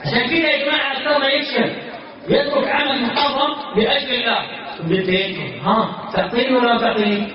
عشان كده يا جماعة أكثر ما يفشل يترك عمل محرم لأجل الله. بديتين تعطيني ولا ما تعطيني؟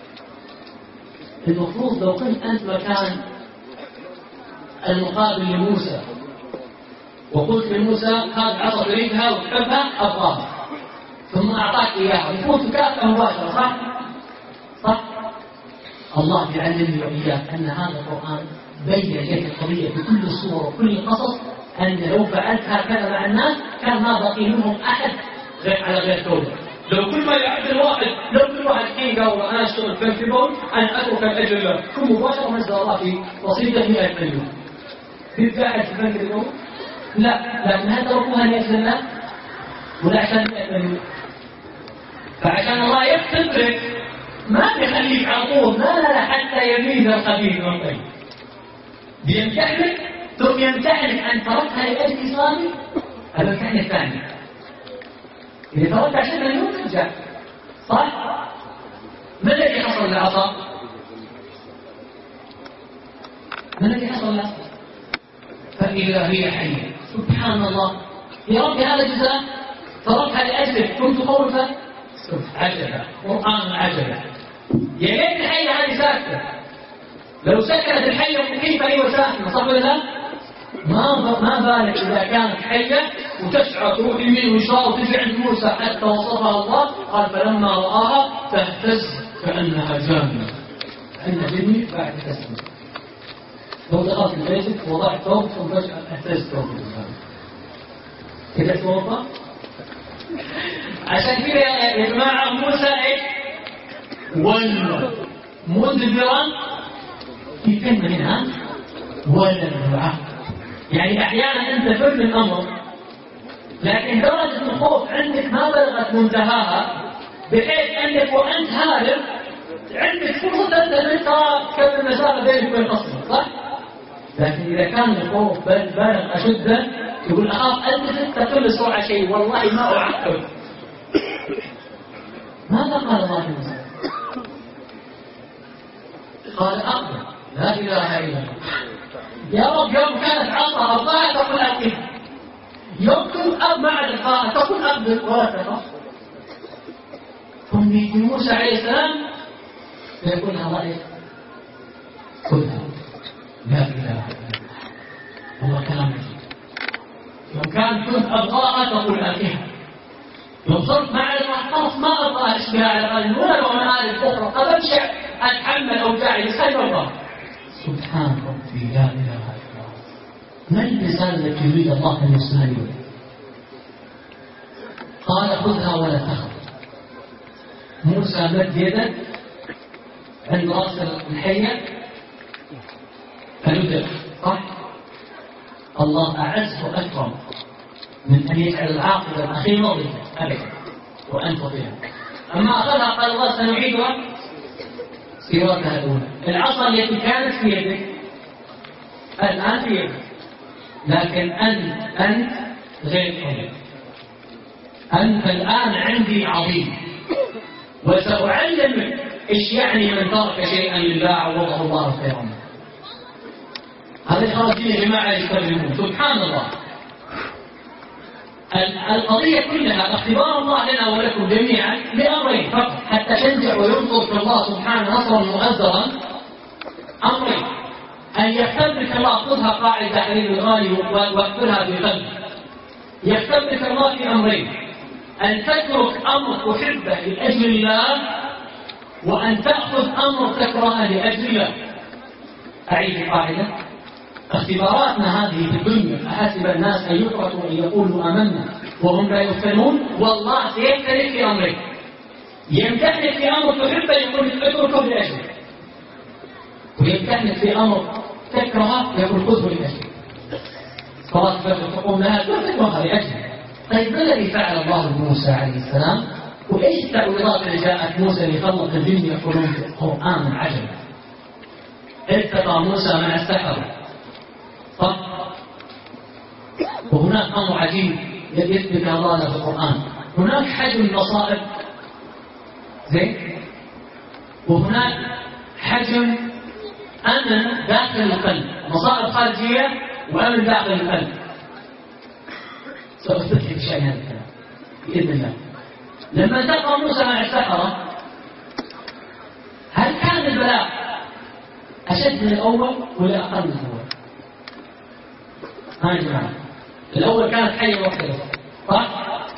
المفروض لو كنت أنت مكان المقابل لموسى وقلت لموسى هذا عصا تريدها وتحبها أبغاها، ثم أعطاك إياها، يكون تكافئ مباشرة، صح؟ الله يعلمني وإياك أن هذا القرآن بين لك القضية بكل الصور وكل القصص، أن لو فعلت هكذا مع الناس كان ما بقي منهم أحد على غير توبة. لو كل ما يعد الواحد، لو كل واحد حين قال أنا أشتغل في بنك أنا أترك الأجر الله، كل مباشرة نزل الله في رصيدة 100 مليون. في قاعد في بنك اليوم؟ لا، لكن هل تركوها لأجل الله؟ ولا عشان 100 مليون؟ فعشان الله يختبرك ما بيخليك على طول، لا حتى يميز الخبيث من الطيب. بيمتحنك ثم يمتحنك أن تركها لأجل إسلامي. هذا الامتحان الثاني. إذا تركت عشان مليون ترجع، صح؟ ما الذي حصل للعصا؟ ما الذي حصل لها؟ فإذا هي حية. سبحان الله، يا رب هذا جزاء تركها لأجلك كنت خوفا عجبا. قرآن عجبا. يا ليت الحية هذه ساكتة، لو سكنت الحية كيف هي ساكنة، صح ولا لا؟ ما بالك إذا كانت حية وتسعى تروح يمين ويسار وتجي عند موسى حتى وصفها الله. قال فلما رآها تهتز كأنها جامدة، كأنها جني بعد تسمع. لو دخلت بيتك وضعت ثوب ثم فجأة اهتز ثوب كده توضأ. عشان كده يا جماعة موسى ولا مدبرا في كلمة منها ولا الدعاء. يعني أحيانا أنت فر من أمر لكن درجة الخوف عندك ما بلغت منتهاها بحيث أنك وأنت هارب عندك فرصة أن ترى كم المسافة بينك وبين خصمك، صح؟ لكن إذا كان الخوف بلغ أشده يقول أخاف ألتفت تقول بسرعة شيء والله ما أعقب. ماذا قال الله في موسى؟ قال أقبل لا إله إلا الله. يا رب يوم كانت عصا أرضاها تقول أقبل، يوم كنت مع الإخاء تقول أقبل ولا تخاف. ثم يجي موسى عليه السلام فيقول لها الله خذها لا إله إلا الله. والله كلام عجيب. يوم كنت أبغاها تقول أخيها، لو صرت مع الخلاص ما أبغى أشبه على قلبي ولا لو أنا آلة أخرى قد أمشي أتحمل أوجاعي لسير الله. سبحان ربي لا إله إلا الله. ما اللسان الذي يريد الله أن يسمعني؟ قال خذها ولا تخف. موسى مد يده عند رأس الحية فندق، صح؟ الله أعز وأكرم من أن يجعل العاقبة الأخيرة أبدا وأنت فيها. أما أخذها قال الله سنعيدها سيرتها الأولى. العصا التي كانت في يدك الآن في يدك، لكن أنت غير قوي. أنت الآن عندي عظيم وسأعلمك إيش يعني من ترك شيئا لله عوضه الله خيرا منه. هذه الخواتيم يا جماعة يستخدمون. سبحان الله. القضية كلها اختبار الله لنا ولكم جميعا لأمرين فقط حتى تنجح وينصر في الله سبحانه نصرا مؤزرا. أمرين: أن يختبرك الله، خذها قاعدة تحرير الغالي واكتبها في قلبك. يختبرك الله في أمرين: أن تترك أمر تحبه لأجل الله، وأن تأخذ أمر تكرهه لأجل الله. أعيد القاعدة: اختباراتنا هذه في الدنيا أحسب الناس أن يتركوا أن يقولوا آمنا وهم لا يفتنون. والله سيمتحنك في أمرين: يمتحنك في أمر تحبه يقول اتركه لأجله، ويمتحنك في أمر تكرهه يقول خذه لأجله. صلاة الفجر تقوم لها تكرهها لأجله. طيب ما الذي فعل الله بموسى عليه السلام؟ وإيش التعويضات اللي جاءت موسى ليخلق الجن يقولون في القرآن عجب؟ التقى موسى مع السحرة، صح؟ وهناك أمر عجيب يثبت الله له في القرآن. هناك حجم مصائب زين، وهناك حجم أمن داخل القلب. مصائب خارجية وأمن داخل القلب. سأثبت لك شيء هذا الكلام بإذن الله. لما التقى موسى مع السحرة هل كان البلاء أشد من الأول ولا أقل من الأول؟ ها يا جماعة، الأول كانت حية واحدة صح؟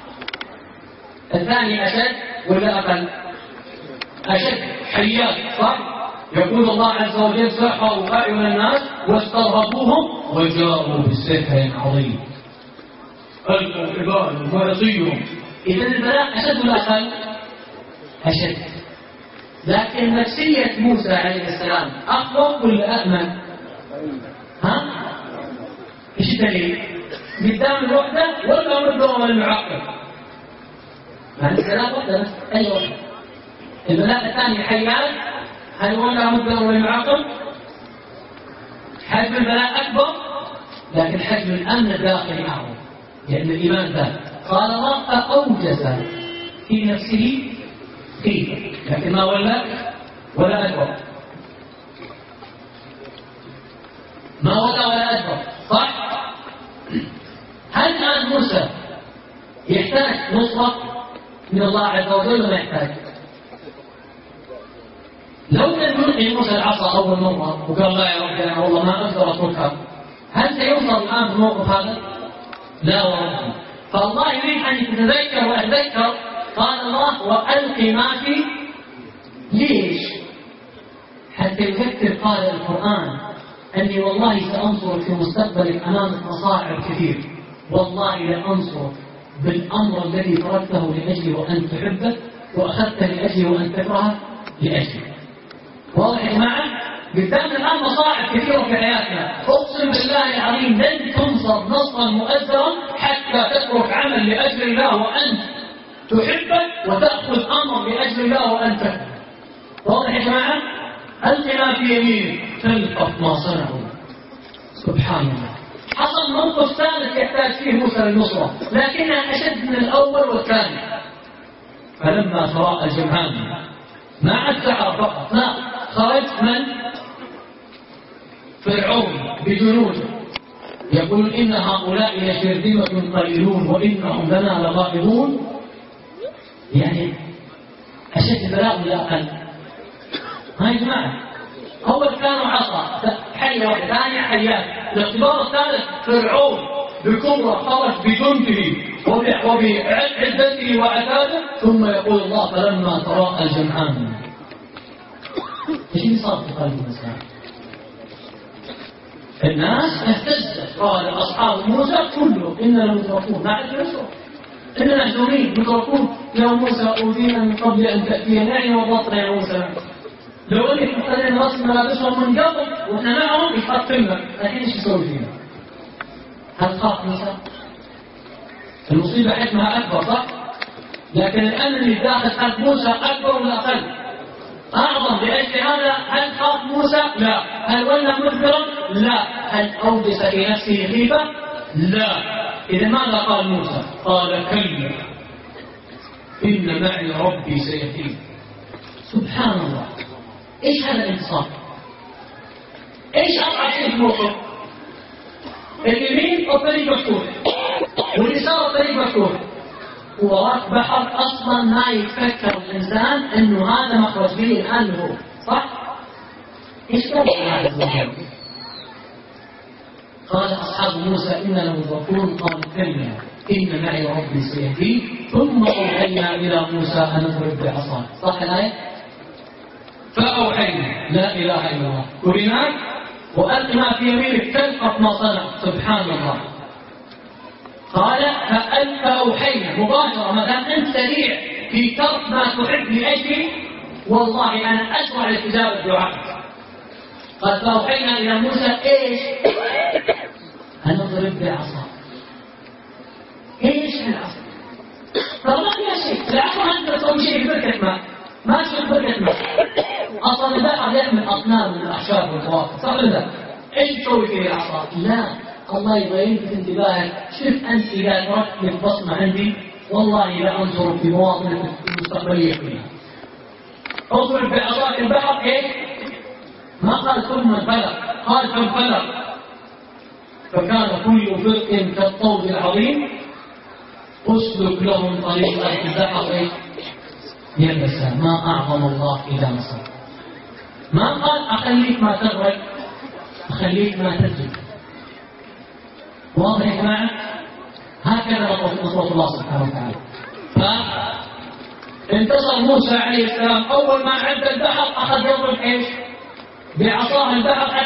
الثاني أشد ولا أقل؟ أشد حيات صح؟ يقول الله عز وجل سحروا أعين الناس واسترهبوهم وجاءوا بسحر عظيم ألقوا حبالهم وعصيهم. إذا البلاء أشد ولا أقل؟ أشد. لكن نفسية موسى عليه السلام أخوف ولا أأمن؟ ها؟ إيش الدليل؟ قدام الوحدة ولا مدوم المعقل؟ مع السلام وحدة بس أي وحدة. البلاء الثاني حيات هل ولا مدوم المعقل؟ حجم البلاء أكبر لكن حجم الأمن الداخلي أعظم، لأن الإيمان ذات. قال الله فأوجس في نفسه خيفة، لكن ما ولا أكبر، ما ولا أكبر صح؟ هل الآن موسى يحتاج نصرة من الله عز وجل ولا ما يحتاج؟ لو كان يلقي موسى العصا أول مرة وقال لا يا رب أنا والله ما أقدر أتركها، هل سيوصل الآن في الموقف هذا؟ لا وربي. فالله يريد أن يتذكر وأتذكر. قال الله وألق ما في. ليش؟ حتى يذكر قارئ القرآن أني والله سأنصرك في مستقبلك أمامك مصاعب كثير، والله لأنصرك بالأمر الذي تركته لأجلي وأن تحبه وأخذته لأجلي وأن تكرهه لأجلي. واضح يا جماعة؟ قدامنا الآن مصاعب كثيرة في حياتنا، أقسم بالله العظيم لن تنصر نصرا مؤثرا حتى تترك عمل لأجل الله وأنت تحبه وتأخذ أمر لأجل الله وأنت تكره. واضح يا جماعة؟ ألق ما في يمينك تلقف ما صنعوا. سبحان الله. حصل موقف ثالث يحتاج فيه موسى للنصرة لكنها أشد من الأول والثاني. فلما تراءى الجمعان ما عاد سحر فقط، لا، خرج من فرعون بجنوده يقول إن هؤلاء لشرذمة قليلون وإنهم لنا لغائظون. يعني أشد البلاء ولا أقل؟ ها يا جماعة، أول كانوا عصا حية واحدة، ثانية حيات. الاختبار الثالث فرعون بكبرى خرج بجنده وبعدته وعتاده، ثم يقول الله فلما تراءى الجمعان. ايش اللي صار في قلب الإنسان؟ الناس اهتزت. قال أصحاب موسى كله إننا لمدركون. ما عاد يسوع إننا مهزومين مدركون. يا موسى أوذينا من قبل أن تأتينا، يعني وضطنا يا موسى. لو انك مثلا رسم ملابسهم من قبل واحنا معهم يحطمنا، لكن ايش يسوي فينا؟ هل خاف موسى؟ المصيبه حجمها اكبر صح؟ لكن الامن اللي داخل قلب موسى اكبر ولا اقل؟ اعظم. لاجل هذا هل خاف موسى؟ لا. هل ولى مدبرا؟ لا. هل اوجس في نفسه خيفه؟ لا. اذا ماذا قال موسى؟ قال كلا ان معي ربي سيهدين. سبحان الله. ايش هذا الانتصار؟ ايش اصعب شيء في الموقف؟ اليمين الطريق مفتوح واليسار الطريق مفتوح، وراك بحر اصلا ما يتفكر الانسان انه هذا مخرج لي الان هو صح؟ ايش قال؟ قال اصحاب موسى اننا لمدركون. قال كلا ان معي ربي سيهدين. ثم اوحينا الى موسى ان اضرب بعصاك. صح الايه؟ فأوحينا لا إله إلا الله ورناك وألق ما في يمينك تلقف ما صنع. سبحان الله. قال فأوحينا مباشرة. ما دام أنت سريع في ترك ما تحب لأجلي والله أنا أسرع لاستجابة دعائك. قال فأوحينا إلى موسى إيش؟ أن اضرب بعصاك. إيش العصا؟ ترى ما فيها شيء. العصا أنت تسوي شيء ببركة ماء، ما تشوف بركة ماء. أصلا البحر يحمل أصنام من الأخشاب والقواقع صح ولا لا؟ إيش تسوي فيه العصا؟ لا، الله يبغى يلفت انتباهك. شوف أنت إذا تركت لك بصمة عندي والله لا أنظرك في مواطنك المستقبلية كلها. اضرب بعصاك البحر. إيش؟ ما قال ثم انفلق، قال فانفلق فكان كل فرق كالطود العظيم اسلك لهم طريقا في البحر يبسا ما أعظم الله إذا مصر. ما قال أخليك ما تغرق، أخليك ما تجد. واضح يا جماعة؟ هكذا نصرة الله سبحانه وتعالى. فانتصر موسى عليه السلام، أول ما عد البحر أخذ يضرب إيش؟ بعصاه البحر